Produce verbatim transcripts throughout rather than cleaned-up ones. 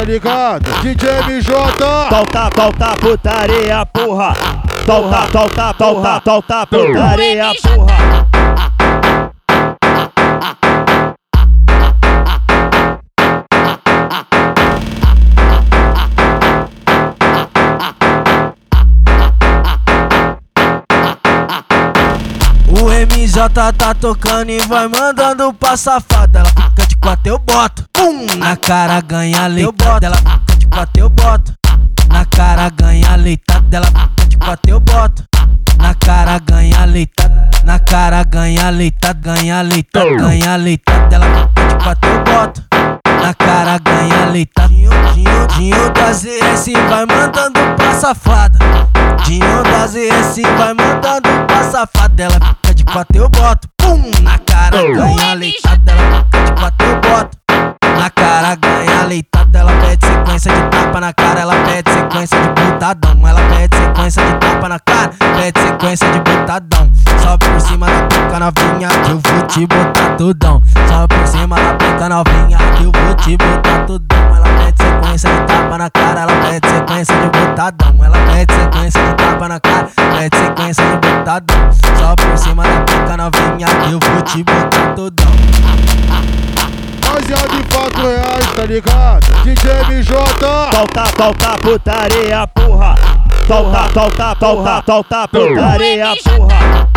ligado? D J M J. Solta, solta putaria, porra. Solta, solta, solta, solta putaria, porra. O M J tá tocando e vai mandando pra safada. Ela fica de quatro, eu boto. Pum! Na cara ganha leitada. Ela fica de quatro, eu boto. Na cara ganha leitada. Ela fica de quatro, eu boto. Na cara ganha leitada. Na cara ganha leitada. Ganha leitada, ganha leitada. Ela fica de quatro, eu boto. Na cara ganha leitada. Dinho, Dinho, Dinho da Z S vai mandando pra safada. Dinho da Z S vai mandando pra safada. Ela fica de quatro, eu boto. Pum! Na cara ganha leitada. Ela fica de quatro, eu boto. Na cara ganha leitada. Ela pede sequência de tapa na cara. Ela pede sequência de botadão. Ela pede sequência de tapa na cara. Pede sequência de botadão. Sobe por cima da pica novinha que eu vou te botar tudão. Sobe por cima da pica novinha que eu vou te botar tudão. Ela pede sequência de tapa na cara. Ela pede sequência de botadão. Ela pede sequência de tapa na cara. Pede sequência de botadão. Sobe por cima da pica novinha que eu vou te botar tudão. Rapaziada de quatro reais, tá ligado? D J M J. Solta, solta putaria, porra. Solta, solta, solta, solta putaria, porra.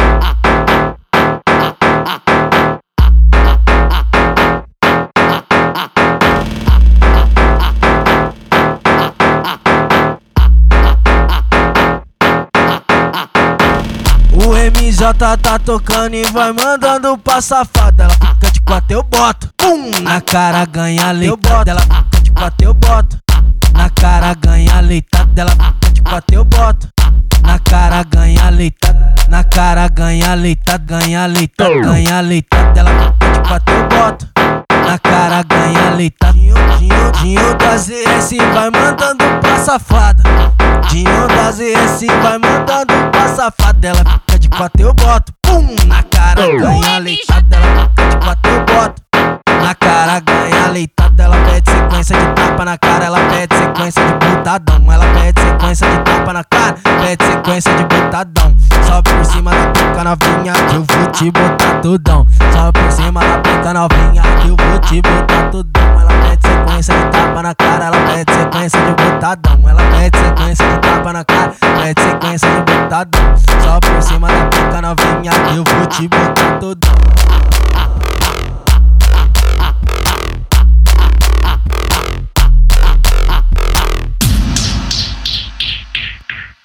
O M J tá tocando e vai mandando pra safada. Ela fica de quatro, eu boto. Pum! Na cara ganha leitada. Ela fica de quatro, eu boto. Na cara ganha leitada. Ela fica de quatro, eu boto. Na cara ganha leitada. Na cara ganha leitada. Ganha leitada, ganha leitada. Ela fica de quatro, eu boto. Na cara ganha leitada. Dinho, Dinho, Dinho da Z S vai mandando pra safada. Dinho da Z S vai mandando pra safada. Ela fica de quatro, eu boto. Pum! Na cara ganha leitada. Ela fica de quatro, eu boto. Na cara ganha leitada. Ela pede sequência de tapa na cara. Ela pede sequência de botadão. Ela pede sequência de tapa na cara. Pede sequência de botadão. Sobe por cima da pica novinha que eu vou te botar tudão. Sobe por cima da pica novinha que eu vou te botar tudão. Ela pede sequência de tapa na cara. Ela pede sequência de botadão. Ela pede sequência de tapa na cara. Pede sequência de botadão. Sobe por cima da pica novinha que eu vou te botar tudão.